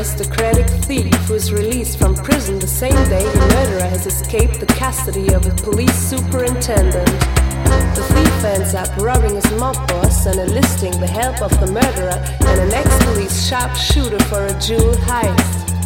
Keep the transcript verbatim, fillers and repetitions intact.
aristocratic thief who is released from prison the same day the murderer has escaped the custody of a police superintendent. The thief ends up robbing his mob boss and enlisting the help of the murderer and an ex-police sharpshooter for a jewel heist.